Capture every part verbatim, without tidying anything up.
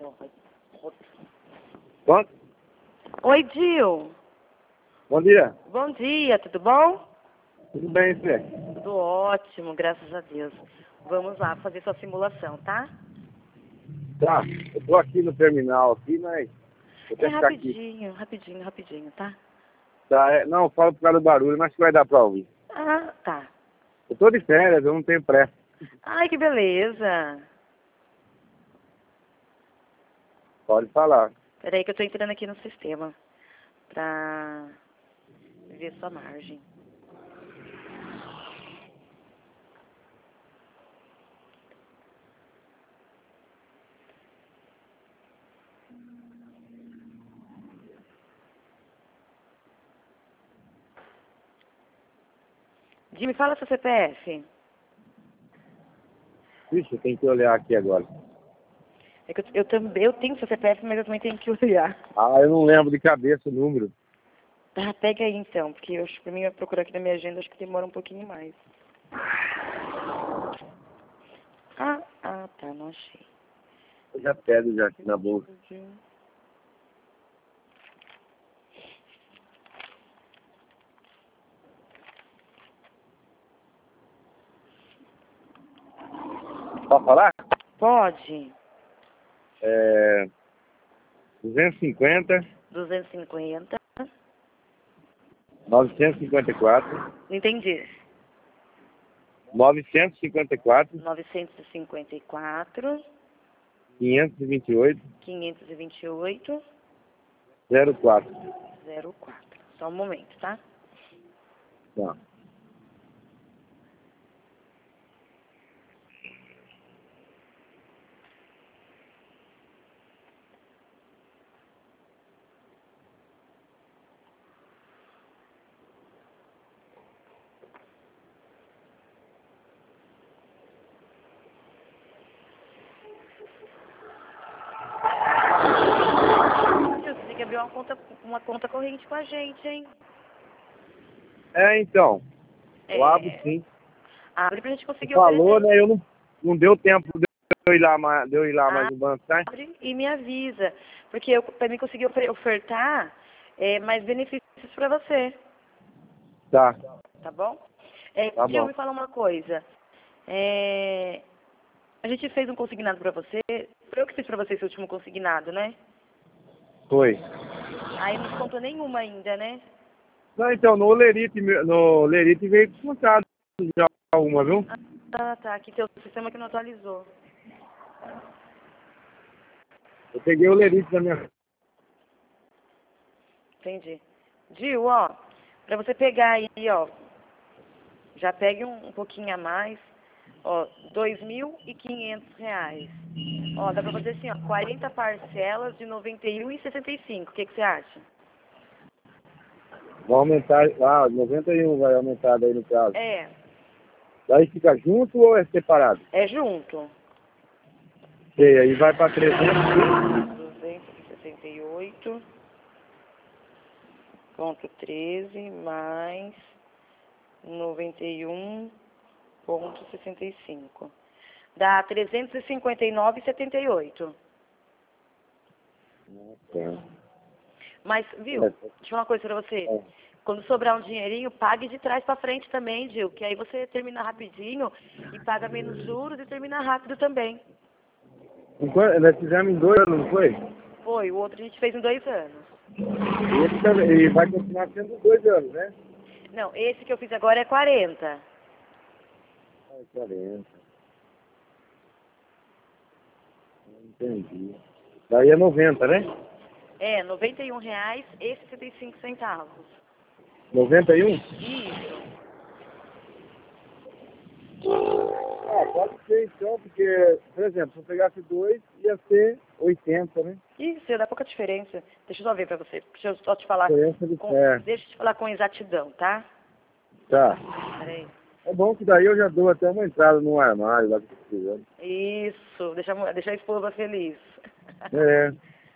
Quanto? Oi, Dil. Bom dia. Bom dia, tudo bom? Tudo bem, Fê? Tudo ótimo, graças a Deus. Vamos lá fazer sua simulação, tá? Tá, eu tô aqui no terminal aqui, mas vou É até ficar aqui. rapidinho, rapidinho, rapidinho, tá? Tá, é, não, falo por causa do barulho, mas que vai dar pra ouvir. Ah, tá. Eu tô de férias, eu não tenho pressa. Ai, que beleza. Pode falar. Peraí que eu tô entrando aqui no sistema pra ver sua margem. Dil, me fala seu C P F. Vixe, eu tenho que olhar aqui agora. É que eu, eu também eu tenho seu C P F, mas eu também tenho que olhar. Ah, eu não lembro de cabeça o número. Tá, pega aí então, porque eu acho que pra mim eu procurar aqui na minha agenda, acho que demora um pouquinho mais. Ah, ah, tá, não achei. Eu já pego já aqui na bolsa. Pode falar? Pode. É... duzentos e cinquenta, duzentos e cinquenta. novecentos e cinquenta e quatro, Não entendi. novecentos e cinquenta e quatro, novecentos e cinquenta e quatro. quinhentos e vinte e oito, quinhentos e vinte e oito. zero quatro. zero quatro. Só um momento, tá? Tá. Você tem que abrir uma conta, uma conta corrente com a gente, hein? É, então. Eu abro É. sim. Abre pra gente Você conseguir falou, oferecer. né? Eu não, não deu tempo de eu ir lá, mais- de eu ir lá mais no banco, tá? Abre e me avisa. Porque eu, pra mim conseguir ofer- ofertar é, mais benefícios pra você. Tá, Tá bom? É, tá Gil, bom. me fala uma coisa. É, a gente fez um consignado pra você. Foi eu que fiz pra você esse último consignado, né? Foi. Aí não descontou nenhuma ainda, né? Não, então, no Lerite, no Lerite veio descontado já uma, viu? Ah, tá. Aqui tem o sistema que não atualizou. Eu peguei o Lerite da minha... Entendi. Gil, ó, pra você pegar aí, ó, já pegue um, um pouquinho a mais, ó, dois mil e quinhentos reais. Ó, dá pra fazer assim, ó, quarenta parcelas de noventa e um e sessenta e cinco. O que que você acha? Vai aumentar... Ah, noventa e um vai aumentar daí no caso. É, Daí fica junto ou é separado? é junto. Sei, aí vai pra trezentos. duzentos e sessenta e oito ponto treze mais noventa e um ponto sessenta e cinco. Dá trezentos e cinquenta e nove e setenta e oito. Tá. Mas, viu, É, deixa eu falar uma coisa pra você. é. Quando sobrar um dinheirinho, pague de trás pra frente também, Gil, que aí você termina rapidinho e paga menos juros e termina rápido também. Enquanto, nós fizemos em dois anos, não foi? Foi, o outro a gente fez em dois anos. E esse também, e vai continuar sendo dois anos, né? Não, esse que eu fiz agora é quarenta. Ah, quarenta. Entendi. Daí é noventa, né? É, noventa e um reais e sessenta e cinco centavos. noventa e um? Isso. Ah, pode ser então, porque, por exemplo, se eu pegasse dois, ia ser oitenta, né? Isso, dá pouca diferença. Deixa eu só ver pra você. Deixa eu só te falar. Diferença de Com, pé. deixa eu te falar com exatidão, tá? Tá. Peraí. É bom que daí eu já dou até uma entrada no armário lá que eu tô precisando. Isso, deixa, a- deixa a esposa feliz. É.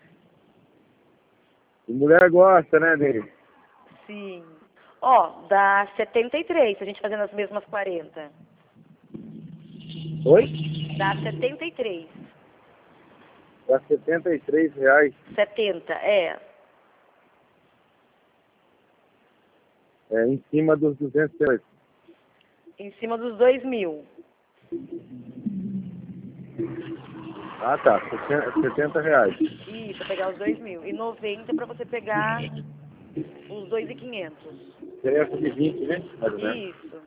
E mulher gosta, né, dele? Sim. Ó, dá setenta e três, se a gente fazendo as mesmas quarenta. Oi? Dá setenta e três. Dá setenta e três reais. setenta, é. É, em cima dos duzentos reais. Em cima dos dois mil. Ah, tá. setenta reais. Isso, pra pegar os dois mil. E noventa pra você pegar os dois mil e quinhentos. Diferença de vinte, né? Mais ou menos. Isso.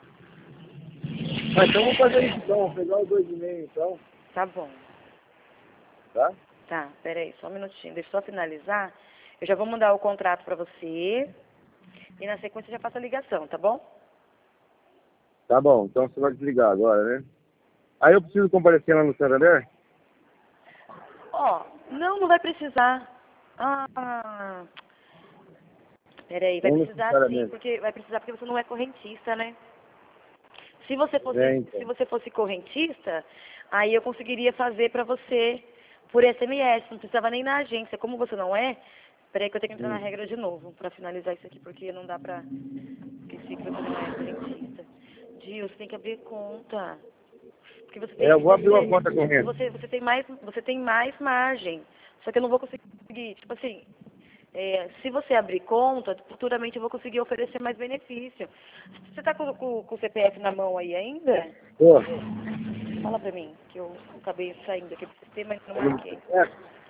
Ah, então vamos fazer isso então. Vamos pegar os dois e meio então. Tá bom. Tá? Tá, peraí, só um minutinho. Deixa eu só finalizar. Eu já vou mandar o contrato pra você. E na sequência eu já faço a ligação, tá bom? Tá bom. Então você vai desligar agora, né? Aí eu preciso comparecer lá no Santander? Ó, não, não vai precisar. Ah, peraí, vai Não precisar sim, necessariamente. porque vai precisar porque você não é correntista, né? Se você fosse, É, então. se você fosse correntista, aí eu conseguiria fazer pra você por S M S, não precisava nem na agência. Como você não é, peraí que eu tenho que entrar na Hum. regra de novo pra finalizar isso aqui, porque não dá pra esquecer que você não é correntista. Gil, você tem que abrir conta. Porque você É, tem, eu vou abrir uma você, conta corrente. você, você tem mais, você tem mais margem. Só que eu não vou conseguir, tipo assim, é, se você abrir conta, futuramente eu vou conseguir oferecer mais benefício. Você está com, com, com o C P F na mão aí ainda? Pô, Fala pra mim, que eu acabei saindo aqui do sistema e não marquei. é.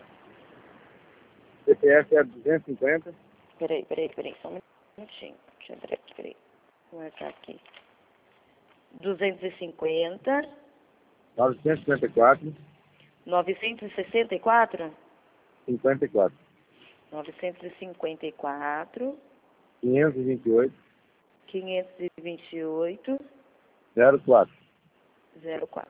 C P F é duzentos e cinquenta, Peraí, peraí, peraí, só um minutinho. Deixa eu entrar aqui, peraí. Vou marcar aqui. duzentos e cinquenta, novecentos e cinquenta e quatro, novecentos e sessenta e quatro, cinquenta e quatro, novecentos e cinquenta e quatro, quinhentos e vinte e oito, quinhentos e vinte e oito, zero quatro. zero quatro.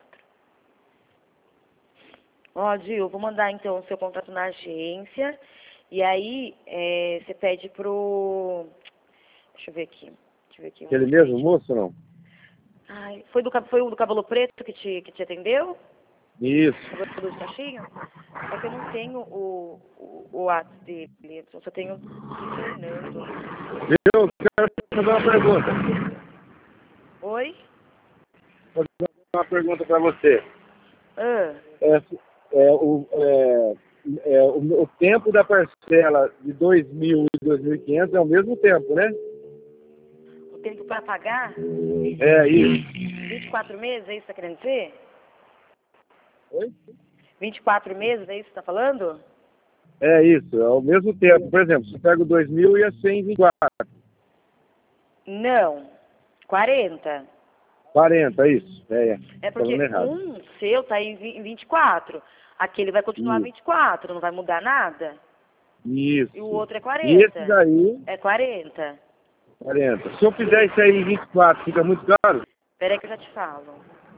Ó, Gil, vou mandar então o seu contrato na agência. E aí, é, você pede pro. Deixa eu ver aqui. Deixa eu ver aqui. um Aquele mesmo moço ou não? Ai, foi, do, cab- foi o do cabelo preto que te, que te atendeu? Isso. Cabelo de cachinho? É que eu não tenho o, o, o ato dele. Eu só tenho o Fernando. Eu quero fazer uma pergunta. Oi? Vou fazer uma pergunta para você. Ah, É, é, o, é, é, o, o tempo da parcela de dois mil e dois mil e quinhentos é o mesmo tempo, né? o tempo para pagar? É isso. vinte e quatro meses, é isso que você tá querendo dizer? Oi? vinte e quatro meses, é isso que você tá falando? É isso, é o mesmo tempo. Por exemplo, se eu pego dois mil ia ser em vinte e quatro. Não. quarenta. quarenta, isso. É, é. É Tá falando porque errado. um seu tá em vi- em vinte e quatro. Aquele vai continuar Isso. vinte e quatro, não vai mudar nada. Isso. E o outro é E esse quarenta. daí, É quarenta. quarenta. Se eu fizer isso aí em vinte e quatro, fica muito caro? Espera aí que eu já te falo.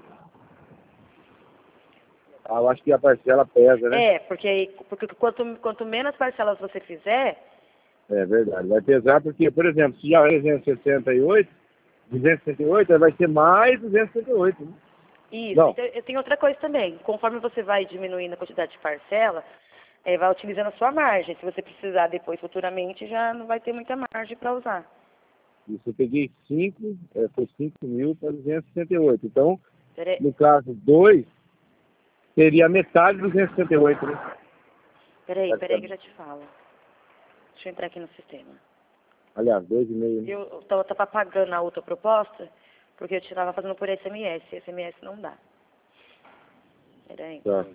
Ah, eu acho que a parcela pesa, né? É, porque, aí- porque quanto, quanto menos parcelas você fizer, É verdade. Vai pesar porque, por exemplo, se já é duzentos e sessenta e oito, duzentos e sessenta e oito, aí vai ser mais duzentos e sessenta e oito. Né? isso. Não. Então, eu tenho outra coisa também. Conforme você vai diminuindo a quantidade de parcela, é, vai utilizando a sua margem. Se você precisar depois, futuramente, já não vai ter muita margem para usar. Isso eu peguei cinco, é, foi cinco mil para duzentos e sessenta e oito. Então, Espera aí, no caso dois, seria metade dos duzentos e sessenta e oito, né? espera aí, espera aí que eu já te falo. Deixa eu entrar aqui no sistema. Aliás, dois e meio. Né? Eu tava, tava pagando a outra proposta, porque eu estava fazendo por S M S. S M S não dá. Peraí. Tá.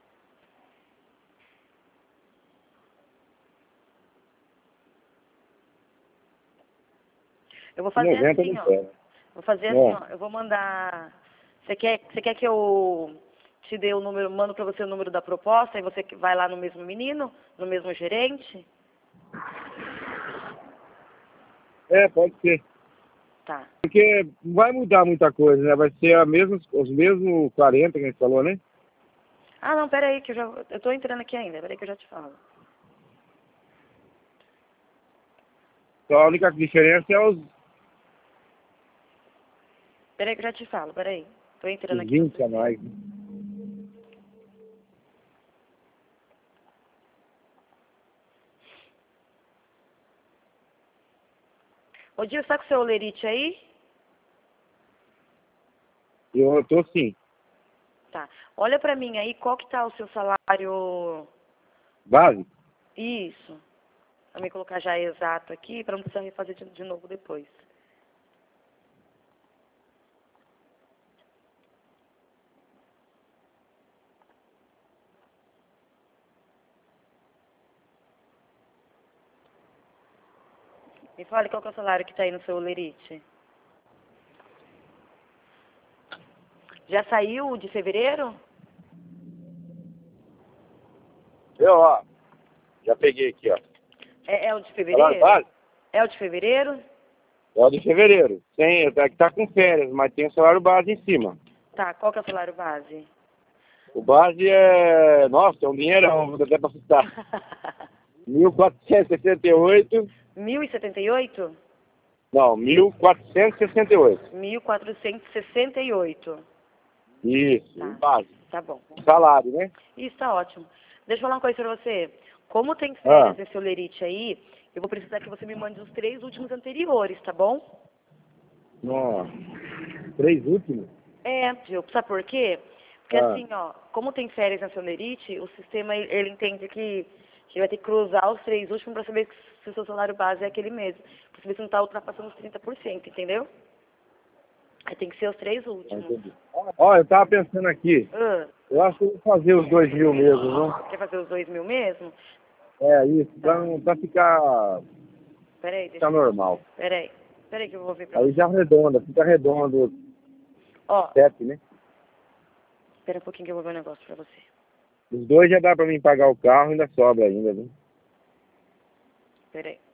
Eu vou fazer noventa assim, não ó. pega. Vou fazer Não. assim, ó. Eu vou mandar. Você quer, você quer que eu te dê o número, mando pra você o número da proposta e você que vai lá no mesmo menino, no mesmo gerente? É, pode ser. Tá. Porque não vai mudar muita coisa, né? Vai ser a mesma, os mesmos quarenta que a gente falou, né? Ah, não, peraí, que eu já. Eu tô entrando aqui ainda, peraí que eu já te falo. Só a única diferença é os, Peraí que eu já te falo, peraí. Tô entrando os aqui no vinte a sistema. mais. Né? Ô, Dio, você tá com o seu olerite aí? Eu tô sim. Tá. Olha pra mim aí, qual que tá o seu salário... Base? Isso. Pra me colocar já exato aqui, pra não precisar refazer de, de novo depois. Me fale qual que é o salário que tá aí no seu Lerite. Já saiu de fevereiro? Eu, ó, já peguei aqui, ó. É, é o de Salário fevereiro? base? É o de fevereiro? É o de fevereiro. Tem, é que tá com férias, mas tem o salário base em cima. Tá, qual que é o salário base? O base é... Nossa, é um dinheirão, vou até pra assustar. mil quatrocentos e sessenta e oito. mil e setenta e oito? Não, mil quatrocentos e sessenta e oito. mil quatrocentos e sessenta e oito. Isso, Tá. base. Tá bom. Salário, né? Isso tá ótimo. Deixa eu falar uma coisa pra você. Como tem férias Ah. nesse Olerite aí, eu vou precisar que você me mande os três últimos anteriores, tá bom? Nossa. Três últimos? É, Gil, sabe por quê? Porque Ah. assim, ó, como tem férias nesse Olerite, o sistema, ele ele entende que, que vai ter que cruzar os três últimos pra saber se o seu salário base é aquele mesmo. Pra saber se não tá ultrapassando os trinta por cento, entendeu? Aí tem que ser os três Ah, últimos. entendi. Ó, eu tava pensando aqui. Ah, Eu acho que eu vou fazer os dois mil mesmo, não? quer fazer os dois mil mesmo? É, isso. Pra, não- pra ficar, Peraí, deixa ficar normal. Peraí, peraí que eu vou ver pra Aí você. já arredonda, fica redondo. Ó, Sete, né? espera um pouquinho que eu vou ver um negócio pra você. Os dois já dá pra mim pagar o carro, ainda sobra ainda, viu? Peraí.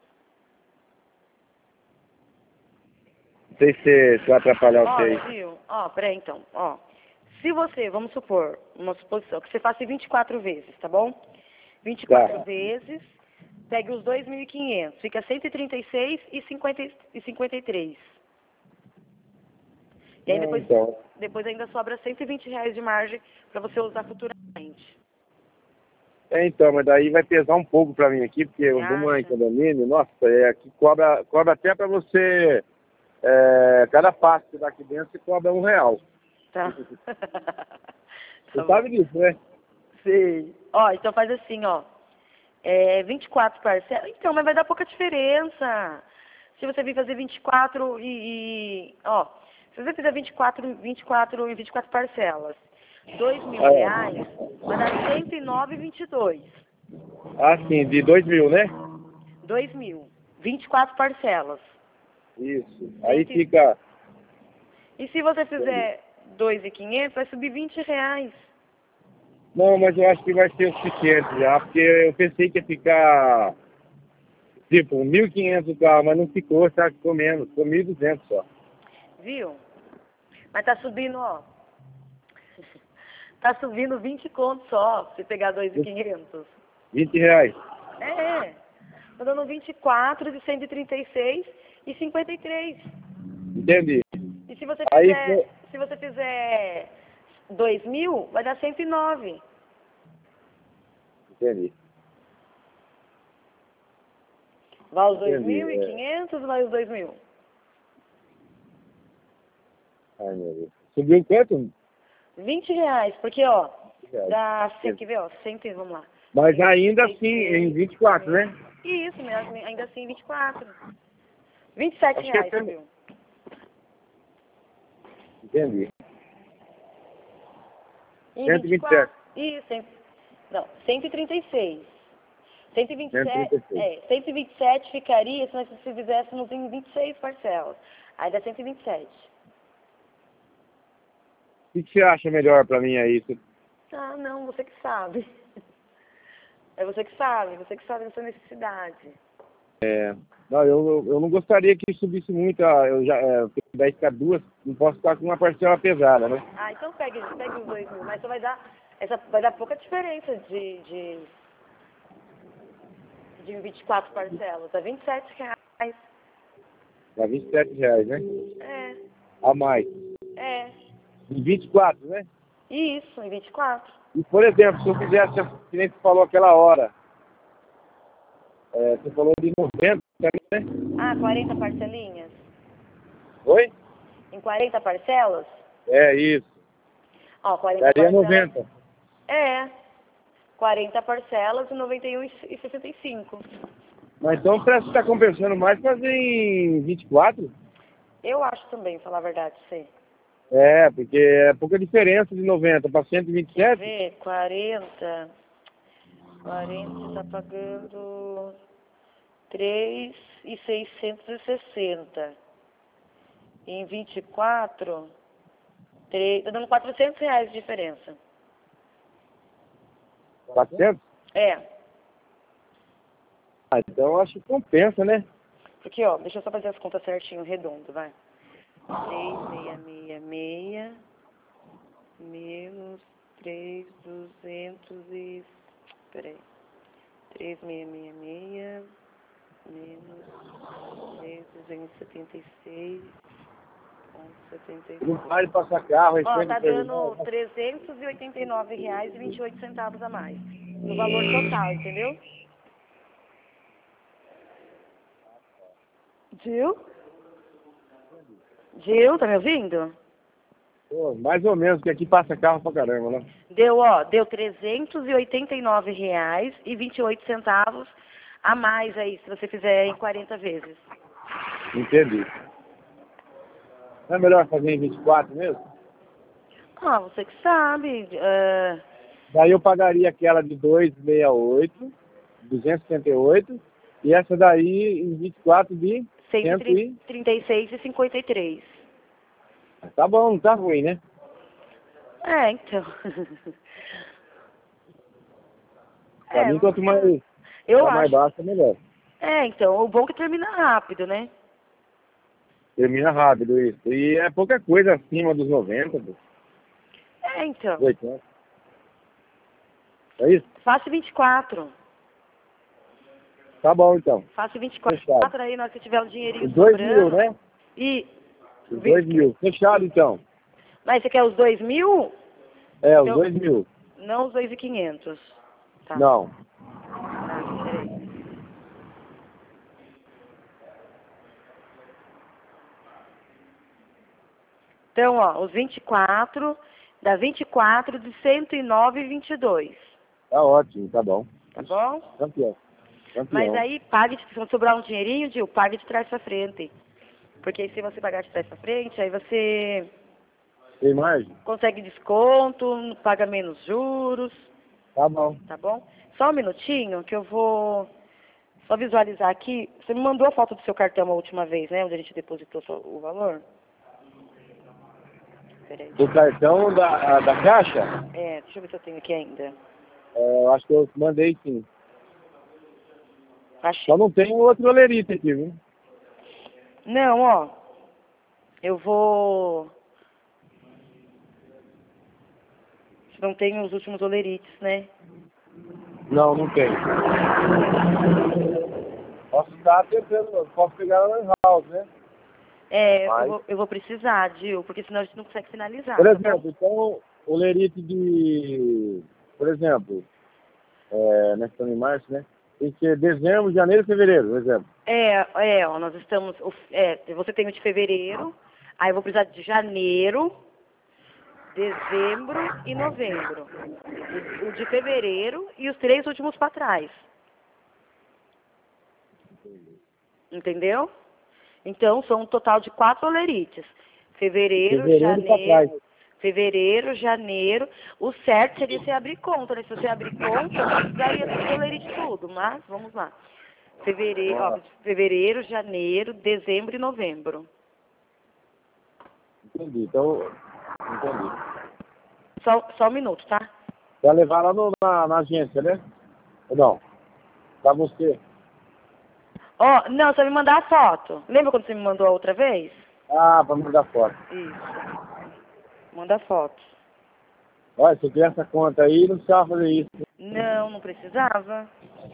Não sei se, se vai atrapalhar Ó, vocês. Gil, ó, peraí então, ó. Se você, vamos supor, uma suposição, que você faça vinte e quatro vezes, tá bom? vinte e quatro Tá. vezes, pegue os dois mil e quinhentos, fica cento e trinta e seis e cinquenta e cinquenta e três. E aí Não, depois, então. depois ainda sobra cento e vinte reais de margem pra você usar futuramente. É, então, mas daí vai pesar um pouco pra mim aqui, porque Você eu vou morar em acha? condomínio, nossa, é, aqui cobra, cobra até pra você, é, cada passo que dá aqui dentro, você cobra um real. Tá. Você Tá bom. sabe disso, né? Sei. Ó, então faz assim, ó. É, vinte e quatro parcelas. Então, mas vai dar pouca diferença. Se você vir fazer vinte e quatro e, e... Ó, se você fizer vinte e quatro, vinte e quatro e vinte e quatro parcelas, dois mil Ah, é. reais, vai dar cento e nove e vinte e dois. Ah, sim, de dois mil, né? Dois mil. Vinte e quatro parcelas. Isso. Aí Cento e- fica... E se você fizer dois mil e quinhentos, vai subir vinte reais. Não, mas eu acho que vai ser o suficiente já, porque eu pensei que ia ficar, tipo, mil e quinhentos o carro, mas não ficou, sabe? Ficou menos, ficou mil e duzentos só. Viu? Mas tá subindo, ó. Tá subindo vinte contos só, se pegar dois mil e quinhentos. vinte reais. É. Tá dando vinte e quatro de cento e trinta e seis e cinquenta e três. Entendi. E se você Aí, fizer, se você fizer dois mil, vai dar cento e nove. entendi. Vai os dois Entendi, mil e quinhentos, vai os dois mil. Ai, meu Deus. Subiu quanto? vinte reais, porque, ó, Reais. dá, cem, quer ver, ó, cem, vamos lá. Mas ainda assim, em vinte e quatro, né? Isso mesmo, ainda assim, vinte e quatro. vinte e sete Acho que reais, é- subiu. Entendi. Em cento e vinte e vinte e sete. quatro. Isso, cem, não, cento e trinta e seis. cento e vinte e cento e sete, trinta e seis. é, cento e vinte e sete ficaria se nós fizéssemos em vinte e seis parcelas. Aí dá cento e vinte e sete. O que que você acha melhor pra mim aí? Você- Ah, não, você que sabe. É você que sabe, você que sabe da sua necessidade. É, não, eu, eu eu não gostaria que subisse muito, ah, eu já, é, daí ficar duas, não posso ficar com uma parcela pesada, né? Ah, então pegue, pegue os dois mil, mas só vai dar, essa, vai dar pouca diferença de, de, de vinte e quatro parcelas. É vinte e sete reais. Dá vinte e sete reais, né? É, A mais. é. Em vinte e quatro, né? Isso, em vinte e quatro. E, por exemplo, se eu fizesse, que nem você falou aquela hora, é, você falou de noventa, né? Ah, quarenta parcelinhas? Oi? Em quarenta parcelas? É isso. Ó, quarenta Daria parcelas. noventa. É. quarenta parcelas e noventa e um e sessenta e cinco. Mas então o preço está compensando mais fazer em vinte e quatro? Eu acho também, falar a verdade, sei. É, porque é pouca diferença de noventa para cento e vinte e Quer sete. ver? quarenta. quarenta você tá pagando três mil seiscentos e sessenta. Em vinte e quatro, três, tá dando quatrocentos reais de diferença. quatrocentos? É, Ah, então eu acho que compensa, né? porque ó, deixa eu só fazer as contas certinho, redondo, vai. três mil seiscentos e sessenta e seis menos três mil duzentos e... Peraí. três mil seiscentos e sessenta e seis menos três mil duzentos e setenta e seis ponto setenta e Não seis. vale passar carro, é Ó, sempre tá terminal. dando trezentos e oitenta e nove reais e vinte e oito centavos a mais. No valor total, entendeu? Gil? Gil, tá me ouvindo? Pô, mais ou menos, porque aqui passa carro pra caramba, né? Deu, ó, deu trezentos e oitenta e nove reais e vinte e oito centavos a mais aí, se você fizer em quarenta vezes. Entendi. Não é melhor fazer em vinte e quatro mesmo? Ah, você que sabe. é, Daí eu pagaria aquela de duzentos e sessenta e oito, duzentos e setenta e oito, e essa daí em vinte e quatro de cem cento e trinta e seis e cinquenta e três. e... Tá bom, não tá ruim, né? É, então. Pra É, mim, não quanto tá. mais, Eu tá mais acho. baixo, é melhor. É, então, o bom é que termina rápido, né? Termina rápido isso. E é pouca coisa acima dos noventa, pô. É, então. oitenta. É isso? Faça vinte e quatro. Tá bom, então. Faça vinte e Fechado. quatro aí, na hora que tiver um dinheirinho Os dois mil, sobrando. né? E. Os dois mil. Fechado, então. Mas você quer os dois mil? É, os Então, dois mil. não os dois e quinhentos. Tá. Não. Tá, peraí. Então, ó, os vinte e quatro, dá vinte e quatro de cento e nove e vinte e dois. Tá ótimo, tá bom. Tá bom? Campeão. Mas Campeão. aí, pague, de- se sobrar um dinheirinho, Gil, pague de trás pra frente. Porque se você pagar de trás pra frente, aí você Tem margem? consegue desconto, paga menos juros, Tá bom. tá bom? Só um minutinho que eu vou só visualizar aqui. Você me mandou a foto do seu cartão a última vez, né? Onde a gente depositou só o valor? Peraí. Do cartão da, da caixa? É, deixa eu ver se eu tenho aqui ainda. É, eu acho que eu mandei sim. Achei. Só não tem o outro olerite aqui, viu? Não, ó. Eu vou... Não tem os últimos olerites, né? Não, não tem. Posso estar tentando, posso pegar ela na house, né? É, eu Mas, vou, eu vou precisar, Gil, porque senão a gente não consegue finalizar. por tá bom? exemplo, então, o lerite de, por exemplo, é, nós estamos em março, né? Tem que ser dezembro, janeiro e fevereiro, por exemplo. É, é, ó, nós estamos... o- É, você tem o de fevereiro, aí eu vou precisar de janeiro, dezembro e novembro. O, o de fevereiro e os três últimos para trás. Entendeu? Então, são um total de quatro olerites. Fevereiro, Fevereiro pra trás. janeiro... Fevereiro, janeiro... O certo seria você abrir conta, né? Se você abrir conta, não precisaria dos olerites tudo, mas vamos lá. Fevereiro, ó, fevereiro, janeiro, dezembro e novembro. Entendi, então, entendi. Só, só um minuto, tá? Vai levar lá no, na, na agência, né? Ou não? Pra você. Ó, não, você vai me mandar a foto. Lembra quando você me mandou a outra vez? Ah, pra mandar foto. Isso. Manda a foto. Olha, se eu tiver essa conta aí, não precisava fazer isso. Não, não precisava.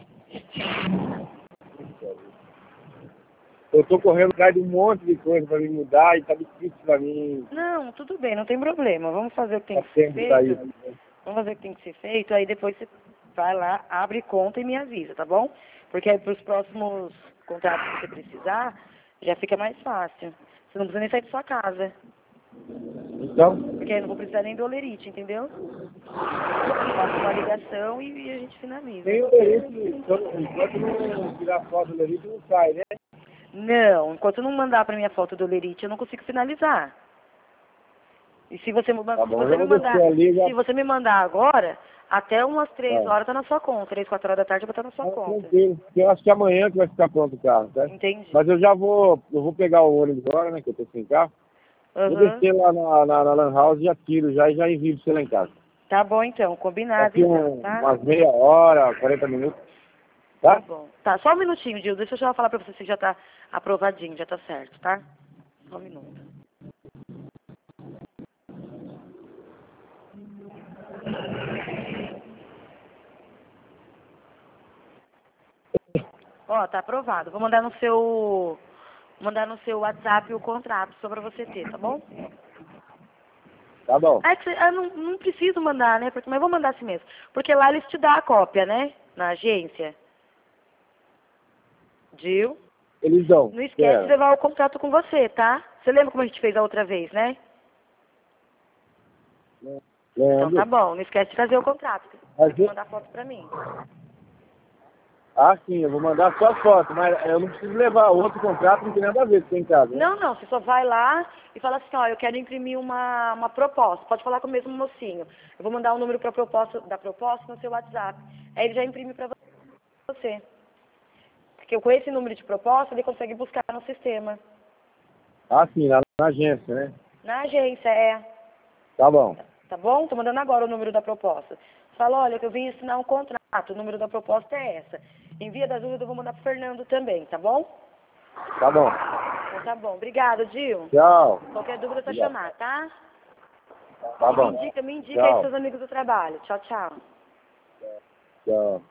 Eu tô correndo atrás de um monte de coisa pra me mudar e tá difícil pra mim. Não, tudo bem, não tem problema. Vamos fazer o que tem Tá que ser tempo daí. feito. Vamos fazer o que tem que ser feito, aí depois você vai lá, abre conta e me avisa, tá bom? Porque aí pros próximos contratos que você precisar, já fica mais fácil. Você não precisa nem sair de sua casa. Então, Porque aí eu não vou precisar nem do olerite, entendeu? Eu faço uma ligação e, e a gente finaliza. tem o lerite, enquanto não tirar foto do lerite, não sai, né? Não, enquanto não mandar pra mim a foto do olerite, eu não consigo finalizar. E se você, me- Tá se bom, você eu me vou mandar, descer ali já. se você me mandar agora, até umas três Ah. horas tá na sua conta. Três, quatro horas da tarde eu vou estar na sua Ah, conta. tranquilo, porque eu acho que amanhã que vai ficar pronto o carro, tá? Entendi. Mas eu já vou, eu vou pegar o ônibus agora, né, que eu tô sem carro. Vou Aham. descer lá na, na, na Lan House, já tiro já e já envio pra você lá em casa. Tá bom então, combinado Daqui então, um, tá? umas meia hora, quarenta minutos, Tá tá? bom. Tá, só um minutinho, Dil. Deixa eu já falar pra você se já tá aprovadinho, já tá certo, tá? Só um minuto. Ó, tá aprovado. Vou mandar no seu... Mandar no seu WhatsApp o contrato só pra você ter, tá bom? Tá bom. Ah, é que você- eu não, não preciso mandar, né? Porque, mas vou mandar assim mesmo. Porque lá eles te dão a cópia, né? Na agência. Dil? Eles dão. Não esquece de É. levar o contrato com você, tá? Você lembra como a gente fez a outra vez, né? Então tá Lembro. bom. Não esquece de trazer o contrato. Mas Tem que eu- mandar foto pra mim. Ah, sim, eu vou mandar só as fotos, mas eu não preciso levar outro contrato, não tem nada a ver com tem em casa, né? Não, não. Você só vai lá e fala assim, ó, eu quero imprimir uma, uma proposta. Pode falar com o mesmo mocinho. Eu vou mandar o número pra proposta, da proposta no seu WhatsApp. Aí ele já imprime pra você. Porque com esse número de proposta, ele consegue buscar no sistema. Ah, sim, lá na agência, né? Na agência, é. Tá bom. Tá bom? Tô mandando agora o número da proposta. Fala, olha, que eu vim assinar um contrato. O número da proposta é essa. Envia das dúvidas, eu vou mandar pro Fernando também, tá bom? Tá bom. Então tá bom. Obrigada, Dil. Tchau. Qualquer dúvida é só Obrigado. chamar, tá? Tá E me bom. indica, me indica aí Tchau. seus amigos do trabalho. Tchau, tchau. Tchau.